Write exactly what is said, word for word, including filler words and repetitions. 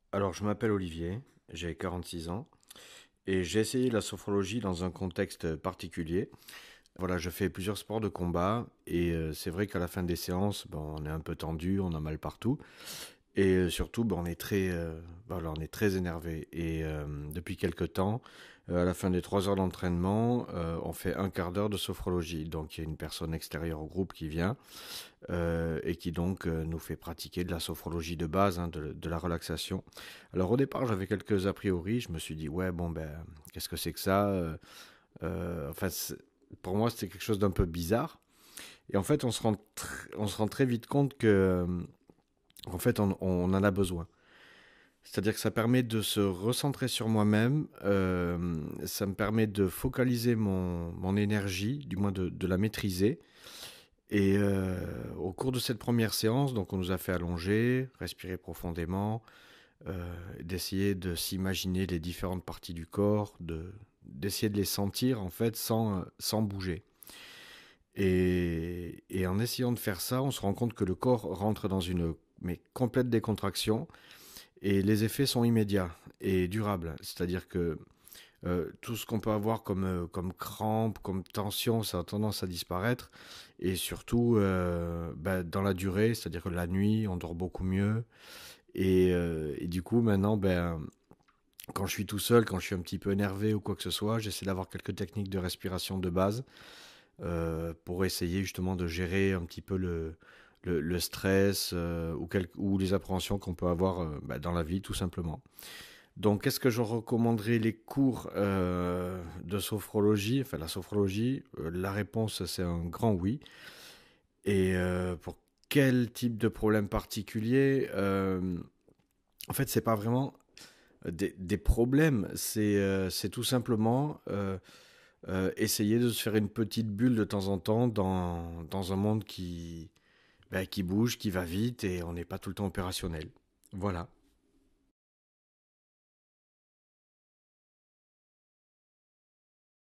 Alors, je m'appelle Olivier, j'ai quarante-six ans et j'ai essayé la sophrologie dans un contexte particulier. Voilà, je fais plusieurs sports de combat et euh, c'est vrai qu'à la fin des séances, bon, on est un peu tendu, on a mal partout et euh, surtout, bon, on est très, euh, voilà, on est très énervé. Et euh, depuis quelque temps, euh, à la fin des trois heures d'entraînement, euh, on fait un quart d'heure de sophrologie. Donc, il y a une personne extérieure au groupe qui vient euh, et qui donc euh, nous fait pratiquer de la sophrologie de base, hein, de, de la relaxation. Alors au départ, j'avais quelques a priori, je me suis dit, ouais, bon, ben, qu'est-ce que c'est que ça euh, euh, Enfin, c'est- pour moi, c'était quelque chose d'un peu bizarre. Et en fait, on se rend, tr- on se rend très vite compte que, euh, en fait, on, on en a besoin. C'est-à-dire que ça permet de se recentrer sur moi-même, euh, ça me permet de focaliser mon, mon énergie, du moins de, de la maîtriser. Et euh, au cours de cette première séance, donc on nous a fait allonger, respirer profondément, euh, d'essayer de s'imaginer les différentes parties du corps, de, d'essayer de les sentir en fait sans, sans bouger. Et, et en essayant de faire ça, on se rend compte que le corps rentre dans une mais complète décontraction et les effets sont immédiats et durables. C'est-à-dire que euh, tout ce qu'on peut avoir comme, euh, comme crampes, comme tension, ça a tendance à disparaître. Et surtout, euh, bah, dans la durée, c'est-à-dire que la nuit, on dort beaucoup mieux. Et, euh, et du coup, maintenant, ben, quand je suis tout seul, quand je suis un petit peu énervé ou quoi que ce soit, j'essaie d'avoir quelques techniques de respiration de base euh, pour essayer justement de gérer un petit peu le, le, le stress euh, ou, quel- ou les appréhensions qu'on peut avoir euh, bah, dans la vie, tout simplement. Donc, est-ce que je recommanderais les cours euh, de sophrologie, enfin la sophrologie? Euh, La réponse, c'est un grand oui. Et euh, pour quel type de problème particulier? Euh, En fait, c'est pas vraiment des, des problèmes, c'est euh, c'est tout simplement euh, euh, essayer de se faire une petite bulle de temps en temps dans, dans un monde qui, ben, qui bouge, qui va vite et on n'est pas tout le temps opérationnel. Voilà.